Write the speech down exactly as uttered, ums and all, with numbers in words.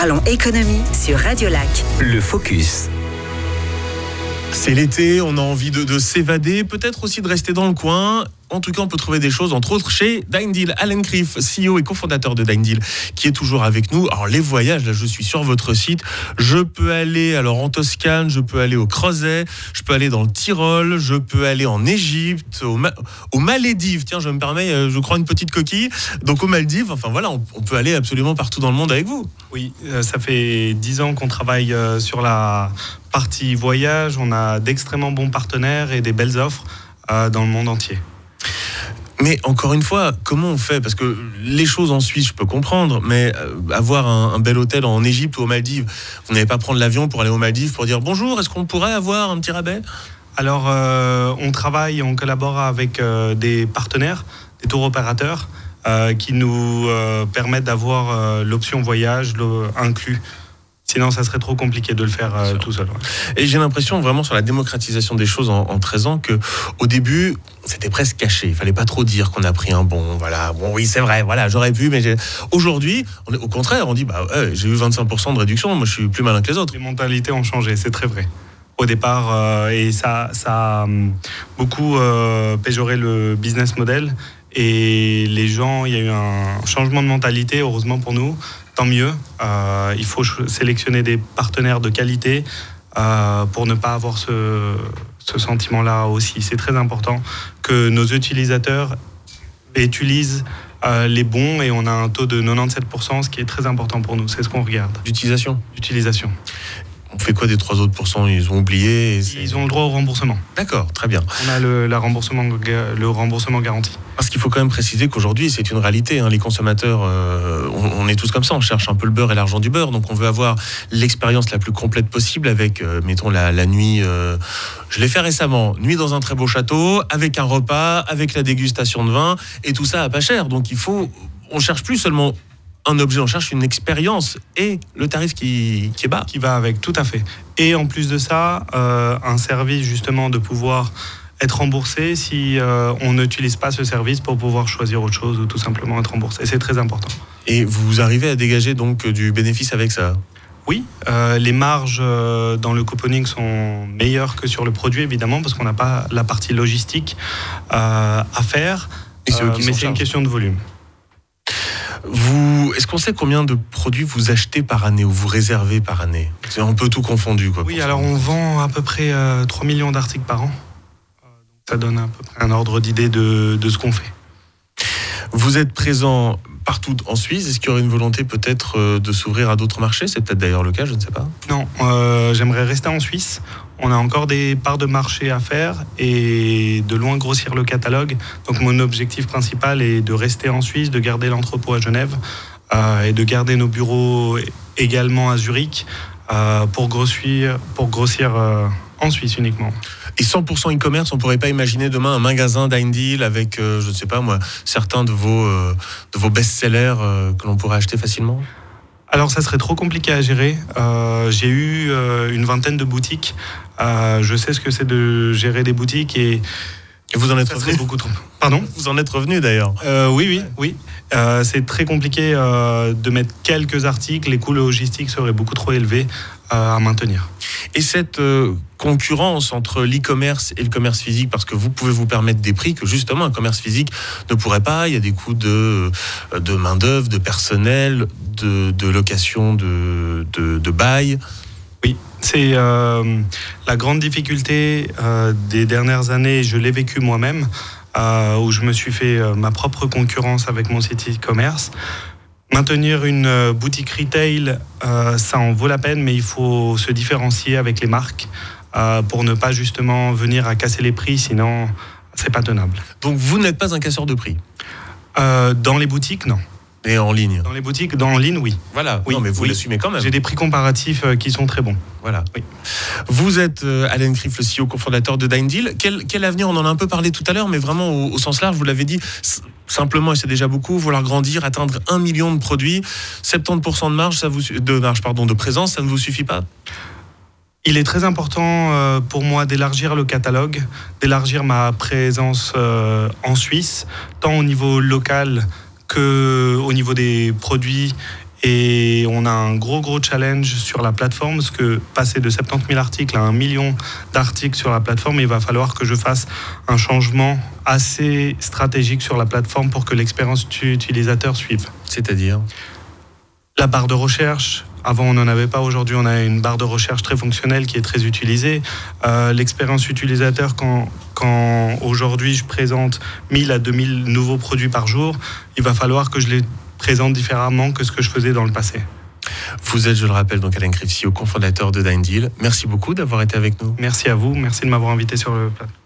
Parlons économie sur Radio Lac. Le Focus. C'est l'été, on a envie de, de s'évader, peut-être aussi de rester dans le coin. En tout cas, on peut trouver des choses, entre autres, chez Dine Deal. Alan Criff, C E O et cofondateur de Dine Deal, qui est toujours avec nous. Alors, les voyages, là, je suis sur votre site. Je peux aller alors en Toscane, je peux aller au Crozet, je peux aller dans le Tyrol, je peux aller en Égypte, aux, Ma- aux Maldives. Tiens, je me permets, je crois, une petite coquille. Donc, aux Maldives, enfin voilà, on, on peut aller absolument partout dans le monde avec vous. Oui, euh, ça fait dix ans qu'on travaille euh, sur la partie voyage. On a d'extrêmement bons partenaires et des belles offres euh, dans le monde entier. Mais encore une fois, comment on fait ? Parce que les choses en Suisse, je peux comprendre, mais avoir un, un bel hôtel en Égypte ou aux Maldives, vous n'allez pas prendre l'avion pour aller aux Maldives pour dire bonjour, est-ce qu'on pourrait avoir un petit rabais ? Alors, euh, on travaille, on collabore avec euh, des partenaires, des tours opérateurs, euh, qui nous euh, permettent d'avoir euh, l'option voyage le, inclus. Sinon, ça serait trop compliqué de le faire euh, tout seul. Ouais. Et j'ai l'impression vraiment sur la démocratisation des choses en, en treize ans qu'au début, c'était presque caché. Il fallait pas trop dire qu'on a pris un bon. Voilà, bon, oui, c'est vrai. Voilà, j'aurais pu, mais j'ai... aujourd'hui, on est, au contraire, on dit bah ouais, j'ai eu vingt-cinq pour cent de réduction. Moi, je suis plus malin que les autres. Les mentalités ont changé, c'est très vrai. Au départ, euh, et ça, ça a beaucoup euh, péjoré le business model. Et les gens, il y a eu un changement de mentalité, heureusement pour nous. Tant mieux. Euh, il faut sélectionner des partenaires de qualité euh, pour ne pas avoir ce, ce sentiment-là aussi. C'est très important que nos utilisateurs utilisent euh, les bons et on a un taux de quatre-vingt-dix-sept pour cent, ce qui est très important pour nous. C'est ce qu'on regarde. D'utilisation. D'utilisation. On fait quoi des trois autres pourcents ? Ils ont oublié et c'est... Ils ont le droit au remboursement. D'accord, très bien. On a le, la remboursement, le remboursement garanti. Parce qu'il faut quand même préciser qu'aujourd'hui, c'est une réalité. Hein, les consommateurs, euh, on, on est tous comme ça. On cherche un peu le beurre et l'argent du beurre. Donc, on veut avoir l'expérience la plus complète possible avec, euh, mettons, la, la nuit. Euh, je l'ai fait récemment. Nuit dans un très beau château, avec un repas, avec la dégustation de vin. Et tout ça à pas cher. Donc, il faut... On cherche plus seulement un objet, on cherche une expérience et le tarif qui, qui est bas. Qui va avec, tout à fait. Et en plus de ça, euh, un service justement de pouvoir être remboursé si euh, on n'utilise pas ce service pour pouvoir choisir autre chose ou tout simplement être remboursé. C'est très important. Et vous arrivez à dégager donc du bénéfice avec ça ? Oui, euh, les marges euh, dans le couponing sont meilleures que sur le produit évidemment parce qu'on n'a pas la partie logistique euh, à faire, et c'est euh, mais c'est une question de volume. Vous, est-ce qu'on sait combien de produits vous achetez par année ou vous réservez par année ? C'est un peu tout confondu, quoi. Oui, alors on vend à peu près euh, trois millions d'articles par an. Euh, donc ça donne à peu près un ordre d'idée de, de ce qu'on fait. Vous êtes présent partout en Suisse. Est-ce qu'il y aurait une volonté peut-être de s'ouvrir à d'autres marchés ? C'est peut-être d'ailleurs le cas, je ne sais pas. Non, euh, j'aimerais rester en Suisse. On a encore des parts de marché à faire et de loin grossir le catalogue. Donc mon objectif principal est de rester en Suisse, de garder l'entrepôt à Genève euh, et de garder nos bureaux également à Zurich euh, pour grossir, pour grossir euh, en Suisse uniquement. Et cent pour cent e-commerce, on ne pourrait pas imaginer demain un magasin Dine Deal avec, euh, je ne sais pas moi, certains de vos, euh, de vos best-sellers euh, que l'on pourrait acheter facilement ? Alors ça serait trop compliqué à gérer. Euh, j'ai eu euh, une vingtaine de boutiques. Euh, je sais ce que c'est de gérer des boutiques et, et vous en êtes ça revenu serait beaucoup trop. Pardon ? Vous en êtes revenu d'ailleurs. Euh, oui, oui, oui. Euh, c'est très compliqué euh, de mettre quelques articles. Les coûts logistiques seraient beaucoup trop élevés euh, à maintenir. Et cette euh, concurrence entre l'e-commerce et le commerce physique, parce que vous pouvez vous permettre des prix que justement un commerce physique ne pourrait pas. Il y a des coûts de, de main-d'œuvre, de personnel, de, de location, de, de, de bail. Oui, c'est euh, la grande difficulté euh, des dernières années. Je l'ai vécu moi-même, euh, où je me suis fait euh, ma propre concurrence avec mon site e-commerce. Maintenir une euh, boutique retail, euh, ça en vaut la peine, mais il faut se différencier avec les marques euh, pour ne pas justement venir à casser les prix, sinon c'est pas tenable. Donc vous n'êtes pas un casseur de prix ? euh, Dans les boutiques, non. Et en ligne ? Dans les boutiques, dans en ligne, oui. Voilà, oui, non, mais vous oui. l'assumez quand même. J'ai des prix comparatifs euh, qui sont très bons. Voilà. Oui. Vous êtes euh, Alan Criff, le C E O cofondateur de Dine Deal. Quel, quel avenir ? On en a un peu parlé tout à l'heure, mais vraiment au, au sens large, vous l'avez dit, c- simplement, et c'est déjà beaucoup, vouloir grandir, atteindre un million de produits, soixante-dix pour cent de marge, ça vous, de marge, pardon, de présence, ça ne vous suffit pas ? Il est très important euh, pour moi d'élargir le catalogue, d'élargir ma présence euh, en Suisse, tant au niveau local qu'au niveau des produits Et on a un gros, gros challenge sur la plateforme, parce que passer de soixante-dix mille articles à un million d'articles sur la plateforme, il va falloir que je fasse un changement assez stratégique sur la plateforme pour que l'expérience utilisateur suive. C'est-à-dire ? La barre de recherche. Avant, on n'en avait pas. Aujourd'hui, on a une barre de recherche très fonctionnelle qui est très utilisée. Euh, l'expérience utilisateur, quand, quand aujourd'hui je présente mille à deux mille nouveaux produits par jour, il va falloir que je les présente différemment que ce que je faisais dans le passé. Vous êtes, je le rappelle, donc Alain Criff, C E O, cofondateur de Dine Deal. Merci beaucoup d'avoir été avec nous. Merci à vous. Merci de m'avoir invité sur le plateau.